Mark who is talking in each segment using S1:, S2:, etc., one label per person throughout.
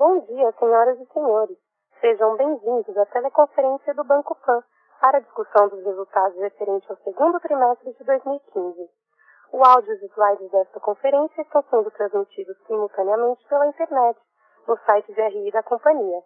S1: Bom dia, senhoras e senhores. Sejam bem-vindos à teleconferência do Banco Pan para a discussão dos resultados referentes ao segundo trimestre de 2015. O áudio e os slides desta conferência estão sendo transmitidos simultaneamente pela internet no site de RI da companhia,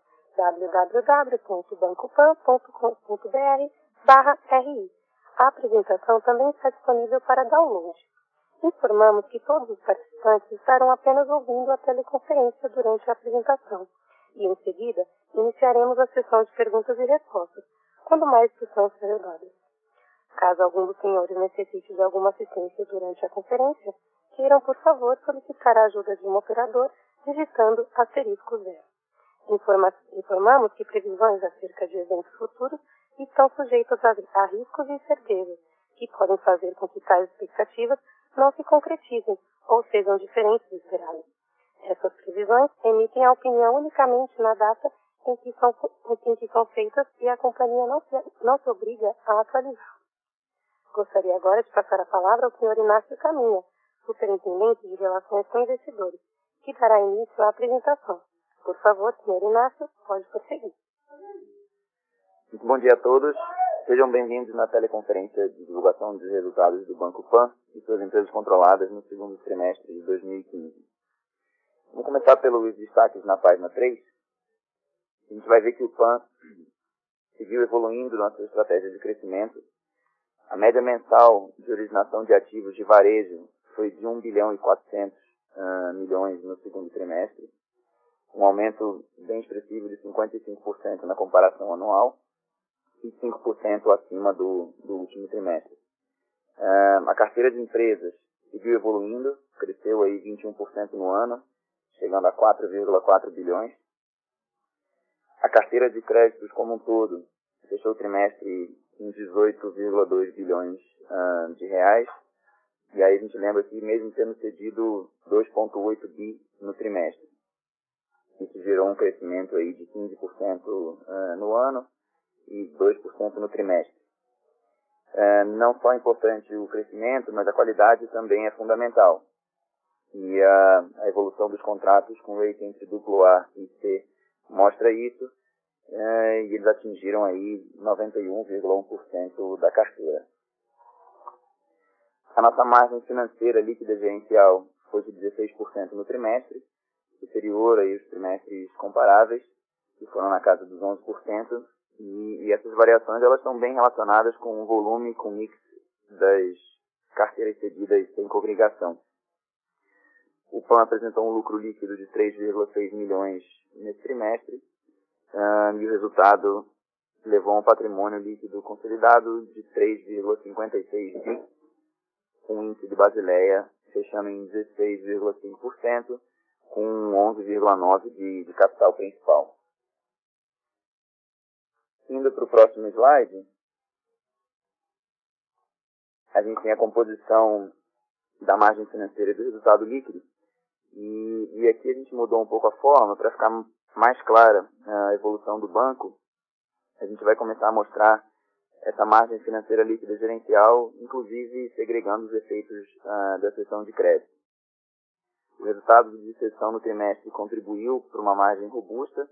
S1: www.bancopan.com.br/RI. A apresentação também está disponível para download. Informamos que todos os participantes estarão apenas ouvindo a teleconferência durante a apresentação e, em seguida, iniciaremos a sessão de perguntas e respostas, quando mais discussão será dada. Caso algum dos senhores necessite de alguma assistência durante a conferência, queiram, por favor, solicitar a ajuda de um operador digitando *0. Informamos que previsões acerca de eventos futuros estão sujeitas a riscos e incertezas, que podem fazer com que tais expectativas não se concretizem ou sejam diferentes do esperado. Essas previsões emitem a opinião unicamente na data em que são feitas e a companhia não se obriga a atualizar. Gostaria agora de passar a palavra ao Sr. Inácio Caminha, Superintendente de Relações com Investidores, que dará início à apresentação. Por favor, Sr. Inácio, pode prosseguir.
S2: Muito bom dia a todos. Sejam bem-vindos na teleconferência de divulgação dos resultados do Banco Pan e suas empresas controladas no segundo trimestre de 2015. Vamos começar pelos destaques na página 3. A gente vai ver que o Pan seguiu evoluindo na sua estratégia de crescimento. A média mensal de originação de ativos de varejo foi de 1 bilhão e 400 milhões no segundo trimestre, um aumento bem expressivo de 55% na comparação anual e 5% acima do último trimestre. A carteira de empresas seguiu evoluindo, cresceu aí 21% no ano, chegando a 4,4 bilhões. A carteira de créditos como um todo fechou o trimestre em 18,2 bilhões de reais. E aí a gente lembra que mesmo tendo cedido 2,8 bi no trimestre, isso gerou um crescimento aí de 15% no ano e 2% no trimestre. Não só é importante o crescimento, mas a qualidade também é fundamental. E a evolução dos contratos com rating entre AA e C mostra isso, e eles atingiram aí 91,1% da carteira. A nossa margem financeira líquida gerencial foi de 16% no trimestre, superior aí aos trimestres comparáveis, que foram na casa dos 11%, e essas variações elas estão bem relacionadas com o volume e com o mix das carteiras cedidas sem coobrigação. O PAN apresentou um lucro líquido de 3,6 milhões nesse trimestre, e o resultado levou a um patrimônio líquido consolidado de 3,56 bi, com o índice de Basileia fechando em 16,5%, com 11,9% de capital principal. Indo para o próximo slide, a gente tem a composição da margem financeira e do resultado líquido. E aqui a gente mudou um pouco a forma para ficar mais clara a evolução do banco. A gente vai começar a mostrar essa margem financeira líquida gerencial, inclusive segregando os efeitos da cessão de crédito. O resultado de cessão no trimestre contribuiu para uma margem robusta,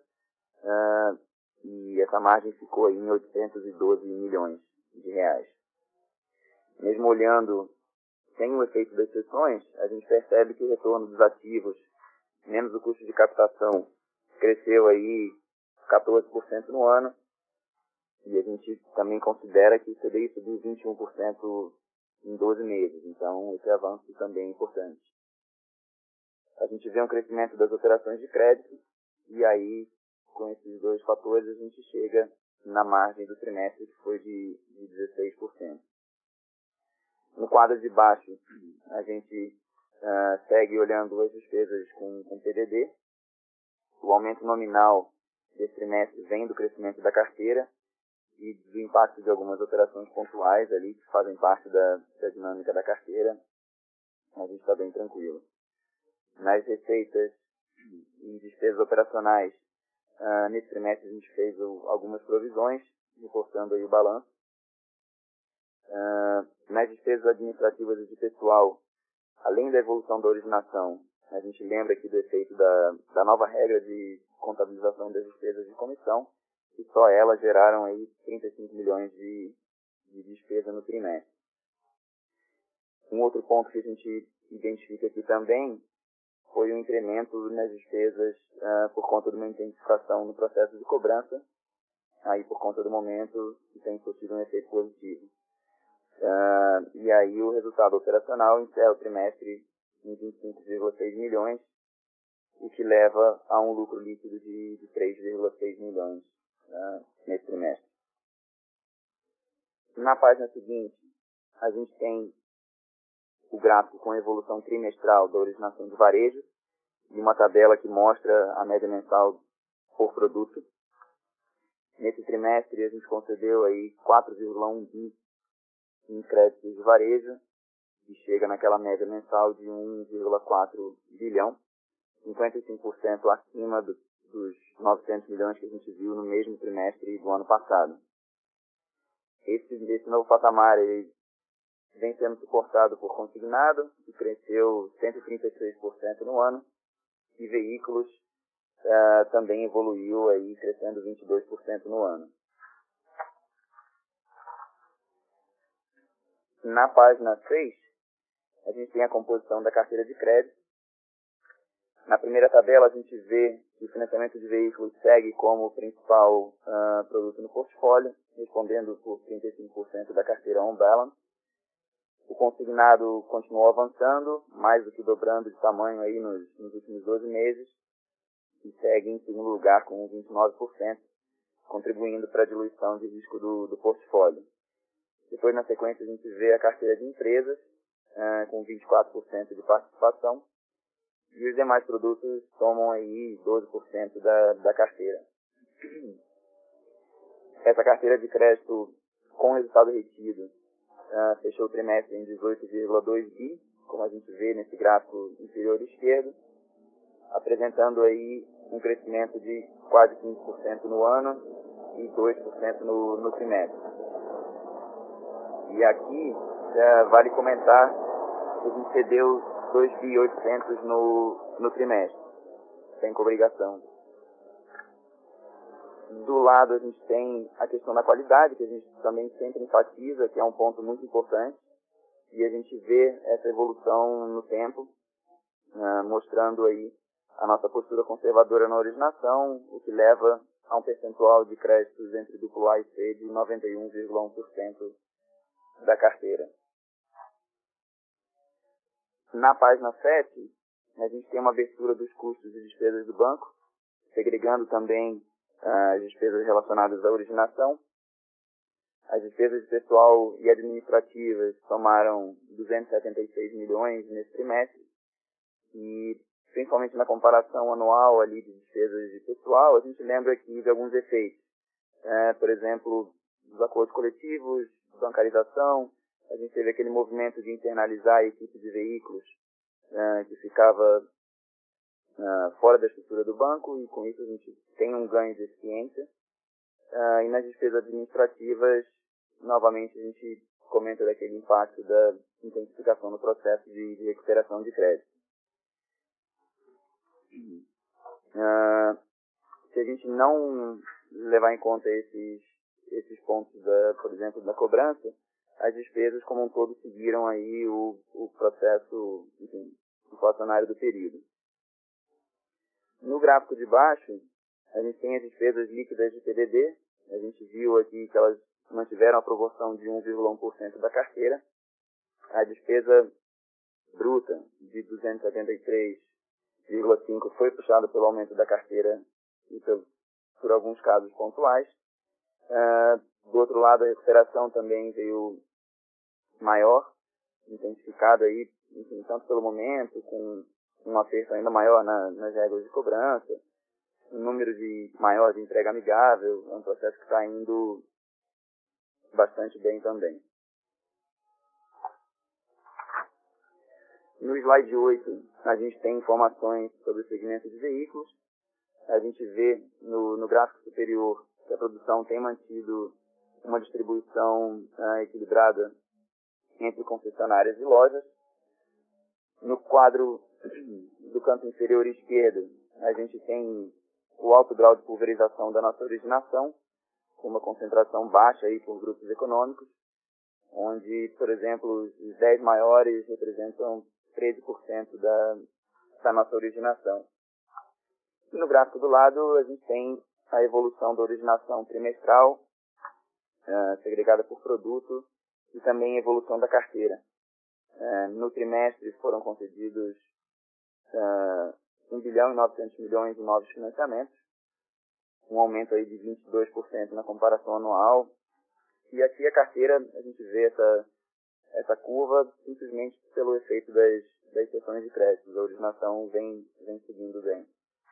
S2: e essa margem ficou aí em 812 milhões de reais. Mesmo olhando sem o efeito das cessões, a gente percebe que o retorno dos ativos, menos o custo de captação, cresceu aí 14% no ano, e a gente também considera que o CDI subiu 21% em 12 meses, então esse avanço também é importante. A gente vê um crescimento das operações de crédito, e aí, com esses dois fatores, a gente chega na margem do trimestre, que foi de 16%. No quadro de baixo, a gente segue olhando as despesas com PDD. O aumento nominal desse trimestre vem do crescimento da carteira e do impacto de algumas operações pontuais ali, que fazem parte da dinâmica da carteira. A gente está bem tranquilo. Nas receitas e despesas operacionais, nesse trimestre a gente fez algumas provisões, reforçando aí o balanço. Nas despesas administrativas e de pessoal, além da evolução da originação, a gente lembra aqui do efeito da nova regra de contabilização das despesas de comissão, e só elas geraram aí 35 milhões de despesa no trimestre. Um outro ponto que a gente identifica aqui também foi o incremento nas despesas por conta de uma intensificação no processo de cobrança, aí por conta do momento que tem surtido um efeito positivo. E aí o resultado operacional encerra o trimestre em 25,6 milhões, o que leva a um lucro líquido de 3,6 milhões nesse trimestre. Na página seguinte, a gente tem o gráfico com a evolução trimestral da originação de varejo e uma tabela que mostra a média mensal por produto. Nesse trimestre, a gente concedeu aí 4,1 bi em créditos de varejo, que chega naquela média mensal de 1,4 bilhão, 55% acima dos 900 milhões que a gente viu no mesmo trimestre do ano passado. Esse novo patamar ele vem sendo suportado por consignado, que cresceu 136% no ano, e veículos também evoluiu, aí, crescendo 22% no ano. Na página 6, a gente tem a composição da carteira de crédito. Na primeira tabela, a gente vê que o financiamento de veículos segue como o principal produto no portfólio, respondendo por 35% da carteira on balance. O consignado continuou avançando, mais do que dobrando de tamanho aí nos últimos 12 meses, e segue em segundo lugar com 29%, contribuindo para a diluição de risco do portfólio. Depois, na sequência, a gente vê a carteira de empresas, com 24% de participação, e os demais produtos tomam aí 12% da carteira. Essa carteira de crédito com resultado retido fechou o trimestre em 18,2 bi, como a gente vê nesse gráfico inferior esquerdo, apresentando aí um crescimento de quase 15% no ano e 2% no trimestre. E aqui vale comentar que a gente cedeu 2.800 no trimestre, sem cobrigação. Do lado a gente tem a questão da qualidade, que a gente também sempre enfatiza, que é um ponto muito importante, e a gente vê essa evolução no tempo, mostrando aí a nossa postura conservadora na originação, o que leva a um percentual de créditos entre A e C de 91,1% da carteira. Na página 7, a gente tem uma abertura dos custos e despesas do banco, segregando também as despesas relacionadas à originação. As despesas de pessoal e administrativas somaram 276 milhões nesse trimestre, e principalmente na comparação anual ali de despesas de pessoal, a gente lembra aqui de alguns efeitos. Por exemplo, dos acordos coletivos, bancarização. A gente teve aquele movimento de internalizar a equipe de veículos que ficava fora da estrutura do banco, e com isso a gente tem um ganho de eficiência. E nas despesas administrativas, novamente a gente comenta daquele impacto da intensificação no processo de recuperação de crédito. Se a gente não levar em conta esses pontos, por exemplo, da cobrança, as despesas como um todo seguiram aí o processo, enfim, inflacionário do período. No gráfico de baixo, a gente tem as despesas líquidas de PDD. A gente viu aqui que elas mantiveram a proporção de 1,1% da carteira. A despesa bruta de 273,5% foi puxada pelo aumento da carteira e por alguns casos pontuais. Do outro lado, a recuperação também veio maior, intensificada aí, enfim, tanto pelo momento, com um aperto ainda maior nas regras de cobrança, um número maior de entrega amigável. É um processo que está indo bastante bem também. No slide 8, a gente tem informações sobre o segmento de veículos. A gente vê no gráfico superior que a produção tem mantido uma distribuição equilibrada entre concessionárias e lojas. No quadro do canto inferior esquerdo, a gente tem o alto grau de pulverização da nossa originação, com uma concentração baixa aí por grupos econômicos, onde, por exemplo, os 10 maiores representam 13% da nossa originação. E no gráfico do lado, a gente tem a evolução da originação trimestral, segregada por produto, e também a evolução da carteira. No trimestre foram concedidos 1 bilhão e 900 milhões de novos financiamentos, um aumento aí de 22% na comparação anual. E aqui a carteira, a gente vê essa curva simplesmente pelo efeito das sessões de crédito. A originação vem seguindo bem.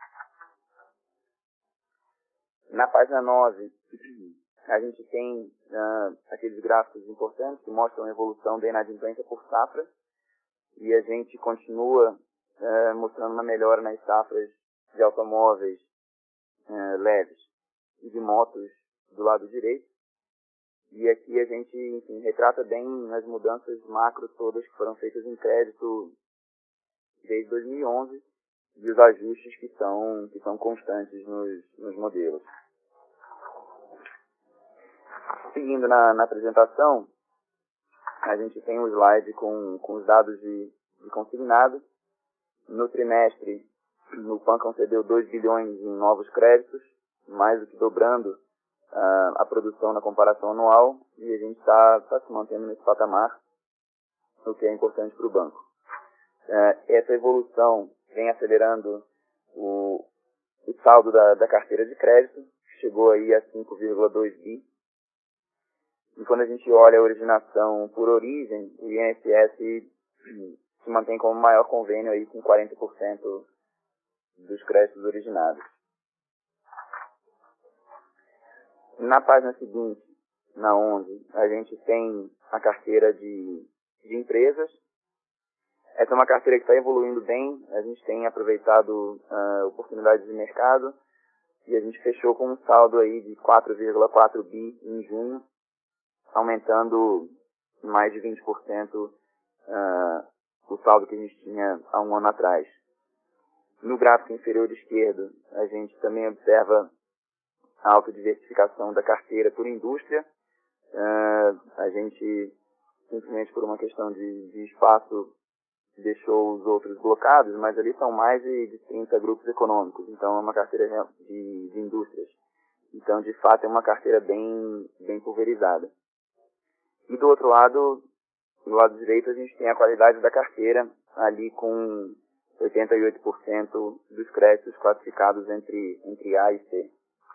S2: Na página 9, a gente tem aqueles gráficos importantes que mostram a evolução da inadimplência por safra, e a gente continua mostrando uma melhora nas safras de automóveis leves e de motos do lado direito. E aqui a gente, enfim, retrata bem as mudanças macro todas que foram feitas em crédito desde 2011 e os ajustes que são constantes nos modelos. Seguindo na apresentação, a gente tem um slide com os dados de consignado. No trimestre, o PAN concedeu 2 bilhões em novos créditos, mais do que dobrando a produção na comparação anual, e a gente está se mantendo nesse patamar, o que é importante para o banco. Essa evolução vem acelerando o saldo da carteira de crédito, que chegou aí a 5,2 bi. E quando a gente olha a originação por origem, o INSS se mantém como maior convênio aí com 40% dos créditos originados. Na página seguinte, na onde a gente tem a carteira de empresas, essa é uma carteira que está evoluindo bem, a gente tem aproveitado oportunidades de mercado, e a gente fechou com um saldo aí de 4,4 bi em junho, aumentando mais de 20% o saldo que a gente tinha há um ano atrás. No gráfico inferior esquerdo, a gente também observa a autodiversificação da carteira por indústria. A gente, simplesmente por uma questão de espaço, deixou os outros blocados, mas ali são mais de 30 grupos econômicos, então é uma carteira de indústrias. Então, de fato, é uma carteira bem pulverizada. E do outro lado, do lado direito, a gente tem a qualidade da carteira, ali com 88% dos créditos classificados entre A e C.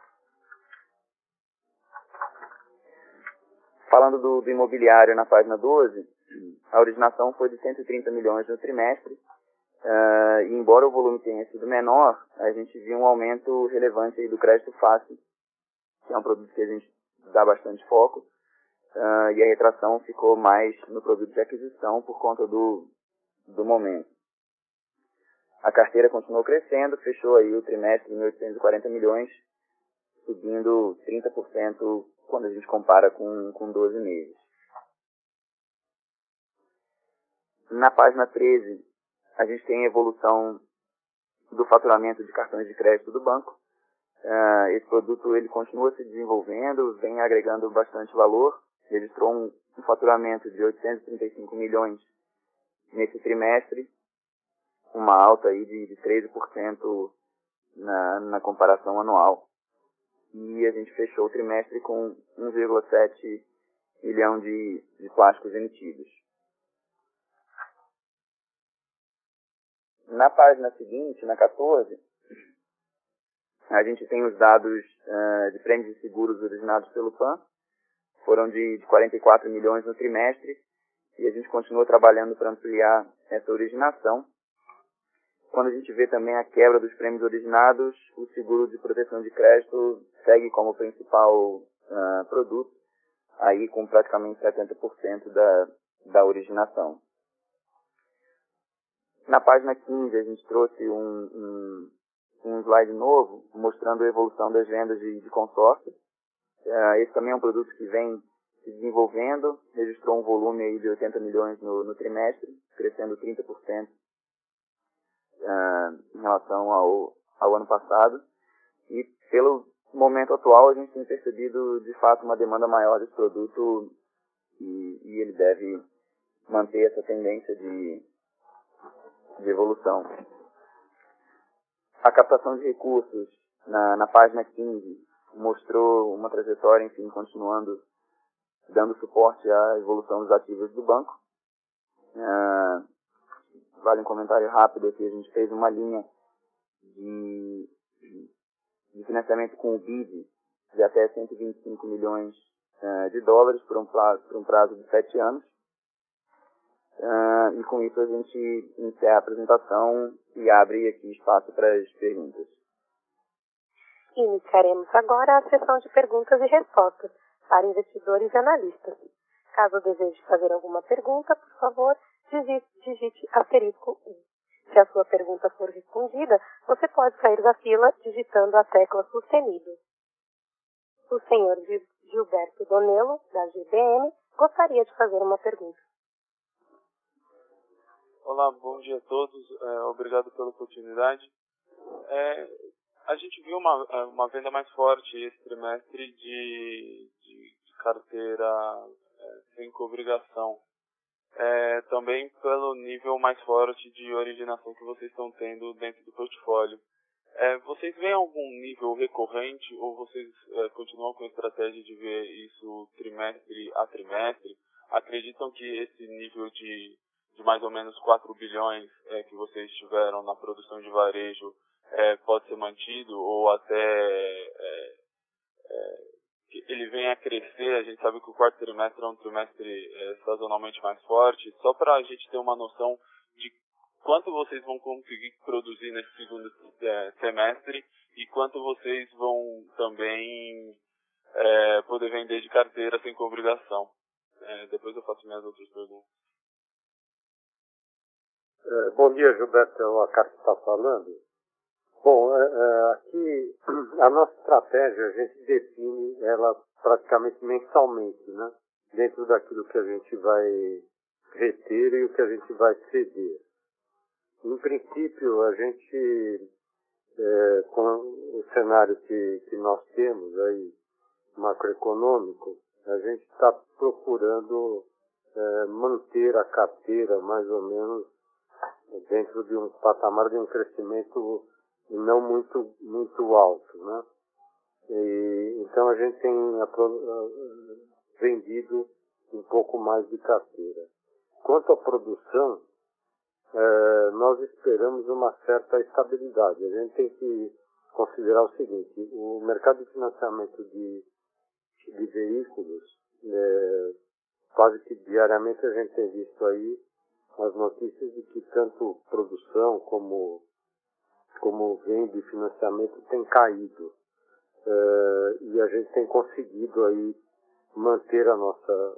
S2: Falando do imobiliário na página 12, a originação foi de 130 milhões no trimestre, e embora o volume tenha sido menor, a gente viu um aumento relevante aí do crédito fácil, que é um produto que a gente dá bastante foco, e a retração ficou mais no produto de aquisição por conta do momento. A carteira continuou crescendo, fechou aí o trimestre em 840 milhões, subindo 30% quando a gente compara com 12 meses. Na página 13, a gente tem a evolução do faturamento de cartões de crédito do banco. Esse produto ele continua se desenvolvendo, vem agregando bastante valor, registrou um faturamento de 835 milhões nesse trimestre, uma alta aí de 13% na comparação anual. E a gente fechou o trimestre com 1,7 milhão de plásticos emitidos. Na página seguinte, na 14, a gente tem os dados de prêmios de seguros originados pelo PAN. Foram de 44 milhões no trimestre, e a gente continua trabalhando para ampliar essa originação. Quando a gente vê também a quebra dos prêmios originados, o seguro de proteção de crédito segue como principal produto, aí com praticamente 70% da originação. Na página 15, a gente trouxe um slide novo, mostrando a evolução das vendas de consórcio. Esse também é um produto que vem se desenvolvendo, registrou um volume aí de 80 milhões no trimestre, crescendo 30% em relação ao ano passado. E pelo momento atual, a gente tem percebido, de fato, uma demanda maior desse produto e ele deve manter essa tendência de evolução. A captação de recursos na página 15 mostrou uma trajetória, enfim, continuando dando suporte à evolução dos ativos do banco. Vale um comentário rápido aqui, a gente fez uma linha de financiamento com o BID de até 125 milhões de dólares por um prazo de 7 anos. E com isso a gente encerra a apresentação e abre aqui espaço para as perguntas.
S1: Iniciaremos agora a sessão de perguntas e respostas para investidores e analistas. Caso deseje fazer alguma pergunta, por favor, digite *1. Se a sua pergunta for respondida, você pode sair da fila digitando a tecla sustenido. O senhor Gilberto Donello, da GBM, gostaria de fazer uma pergunta.
S3: Olá, bom dia a todos. Obrigado pela oportunidade. A gente viu uma venda mais forte esse trimestre de carteira sem cobrigação. Também pelo nível mais forte de originação que vocês estão tendo dentro do portfólio. Vocês veem algum nível recorrente ou vocês continuam com a estratégia de ver isso trimestre a trimestre? Acreditam que esse nível de mais ou menos 4 bilhões que vocês tiveram na produção de varejo pode ser mantido ou até ele venha a crescer? A gente sabe que o quarto trimestre é um trimestre sazonalmente mais forte. Só para a gente ter uma noção de quanto vocês vão conseguir produzir nesse segundo semestre e quanto vocês vão também poder vender de carteira sem cobrigação. Depois eu faço minhas outras perguntas.
S4: Bom dia, Gilberto. É o Acácio que está falando. Bom, aqui a nossa estratégia, a gente define ela praticamente mensalmente, né? Dentro daquilo que a gente vai reter e o que a gente vai ceder. Em princípio, a gente, com o cenário que nós temos aí, macroeconômico, a gente está procurando manter a carteira mais ou menos dentro de um patamar de um crescimento não muito alto, né? Então a gente tem vendido um pouco mais de carteira. Quanto à produção, nós esperamos uma certa estabilidade. A gente tem que considerar o seguinte: o mercado de financiamento de veículos, quase que diariamente a gente tem visto aí as notícias de que tanto produção como venda e financiamento tem caído. E a gente tem conseguido aí manter a nossa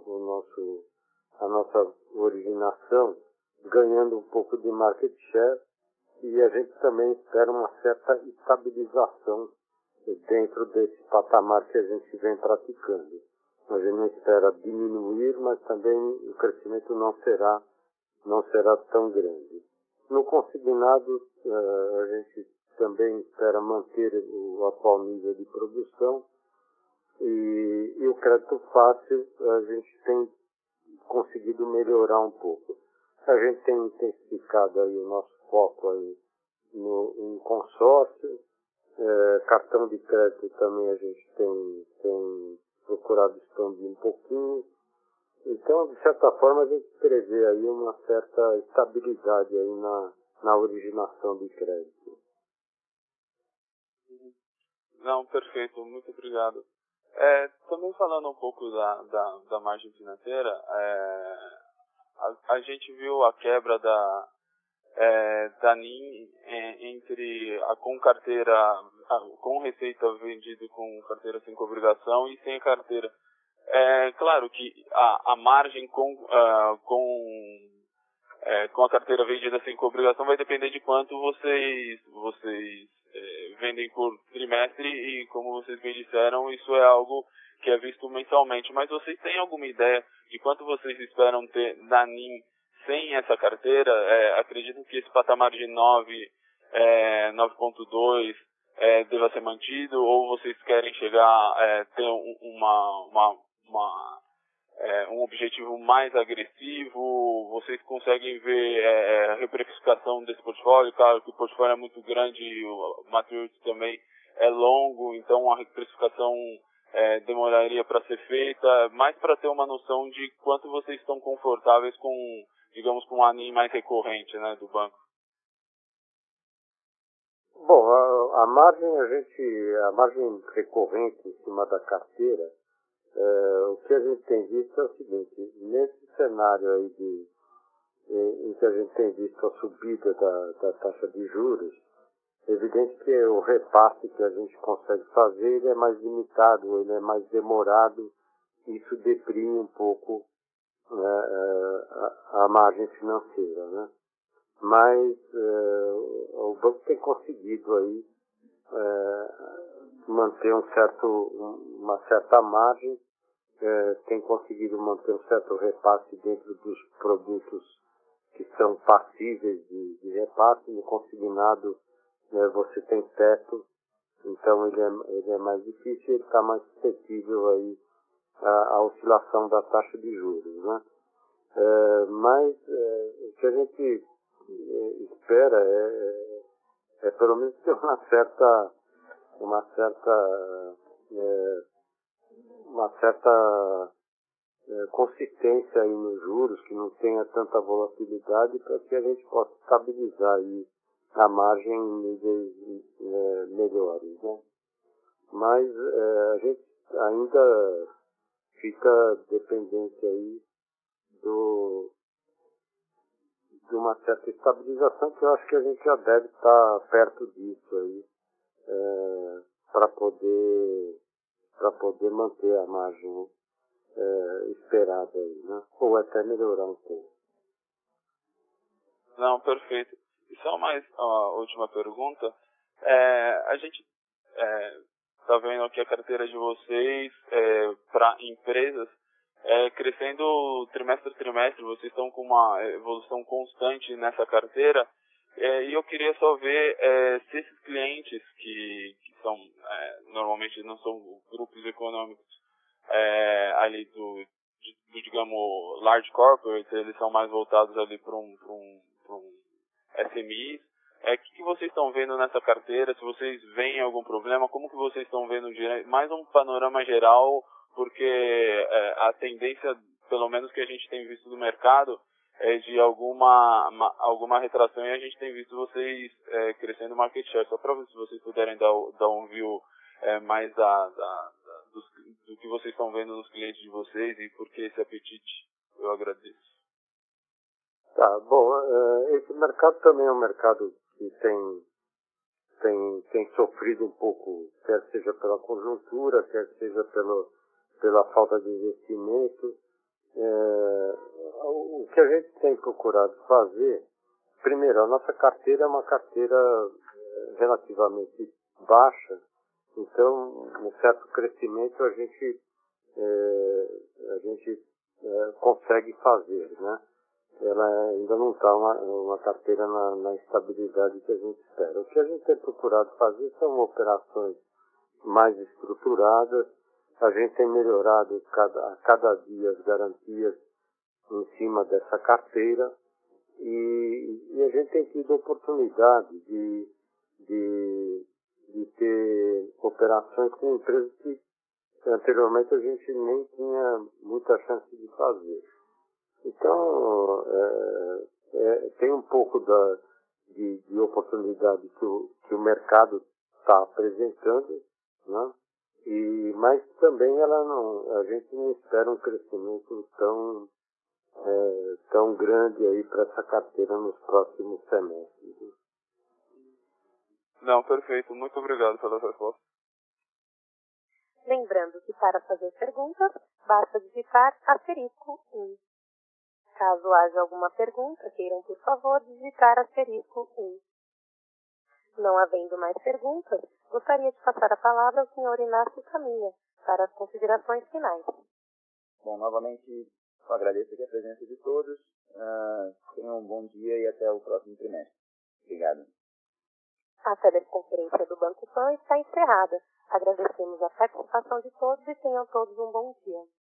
S4: originação, ganhando um pouco de market share, e a gente também espera uma certa estabilização dentro desse patamar que a gente vem praticando. A gente não espera diminuir, mas também o crescimento não será tão grande. No consignado, a gente também espera manter o atual nível de produção e o crédito fácil a gente tem conseguido melhorar um pouco. A gente tem intensificado aí o nosso foco aí em consórcio, cartão de crédito também a gente tem procurado expandir um pouquinho. Então, de certa forma, a gente prevê aí uma certa estabilidade aí na originação de crédito.
S3: Não, perfeito, muito obrigado. Também falando um pouco da margem financeira, a gente viu a quebra da NIM entre com receita vendida com carteira sem cobrigação e sem carteira. Claro que a margem com a carteira vendida sem cobrigação vai depender de quanto vocês vendem por trimestre e, como vocês bem disseram, isso é algo que é visto mensalmente. Mas vocês têm alguma ideia de quanto vocês esperam ter na NIM sem essa carteira? Acredito que esse patamar de 9.2 deva ser mantido, ou vocês querem chegar a ter um objetivo mais agressivo? Vocês conseguem ver a reprecificação desse portfólio? Claro que o portfólio é muito grande e o maturity também é longo, então a reprecificação demoraria para ser feita, mais para ter uma noção de quanto vocês estão confortáveis com, digamos, com um ANIM mais recorrente, né, do banco.
S4: Bom, a margem recorrente em cima da carteira, o que a gente tem visto é o seguinte: nesse cenário aí em que a gente tem visto a subida da taxa de juros, é evidente que o repasse que a gente consegue fazer ele é mais limitado, ele é mais demorado, isso deprime um pouco, né, a margem financeira, né? Mas o banco tem conseguido aí manter uma certa margem, tem conseguido manter um certo repasse dentro dos produtos que são passíveis de repasse. No consignado, você tem teto, então ele é mais difícil, ele está mais suscetível aí à oscilação da taxa de juros, né? Mas o que a gente espera é pelo menos ter uma certa consistência aí nos juros, que não tenha tanta volatilidade, para que a gente possa estabilizar aí a margem em níveis melhores, né? Mas a gente ainda fica dependente aí de uma certa estabilização, que eu acho que a gente já deve estar perto disso aí, para poder manter a margem esperada aí, né? Ou até melhorar um pouco.
S3: Não, perfeito. E só mais uma última pergunta. A gente está vendo aqui a carteira de vocês para empresas crescendo trimestre a trimestre. Vocês estão com uma evolução constante nessa carteira. E eu queria só ver se esses clientes que são normalmente não são grupos econômicos ali do digamos large corporate, eles são mais voltados ali para um SMI. O que vocês estão vendo nessa carteira? Se vocês veem algum problema, como que vocês estão vendo mais um panorama geral, porque a tendência, pelo menos que a gente tem visto no mercado, é de alguma retração, e a gente tem visto vocês crescendo market share. Só para ver se vocês puderem dar um view mais do que vocês estão vendo nos clientes de vocês e por que esse apetite, eu agradeço.
S4: Tá, bom, esse mercado também é um mercado que tem sofrido um pouco, quer seja pela conjuntura, quer seja pela falta de investimento. O que a gente tem procurado fazer, primeiro, a nossa carteira é uma carteira relativamente baixa, então, um certo crescimento a gente consegue fazer, né? Ela ainda não está uma carteira na estabilidade que a gente espera. O que a gente tem procurado fazer são operações mais estruturadas. A gente tem melhorado a cada dia as garantias em cima dessa carteira e a gente tem tido oportunidade de ter operações com empresas que anteriormente a gente nem tinha muita chance de fazer. Então, tem um pouco de oportunidade que o mercado está apresentando, né? Mas também a gente não espera um crescimento tão grande aí para essa carteira nos próximos semestres.
S3: Não, perfeito. Muito obrigado pela resposta.
S1: Lembrando que para fazer perguntas, basta digitar *1. Caso haja alguma pergunta, queiram, por favor, digitar *1. Não havendo mais perguntas, gostaria de passar a palavra ao Sr. Inácio Caminha para as considerações finais.
S2: Bom, novamente, eu agradeço aqui a presença de todos. Tenham um bom dia e até o próximo trimestre. Obrigado.
S1: A teleconferência do Banco Pan está encerrada. Agradecemos a participação de todos e tenham todos um bom dia.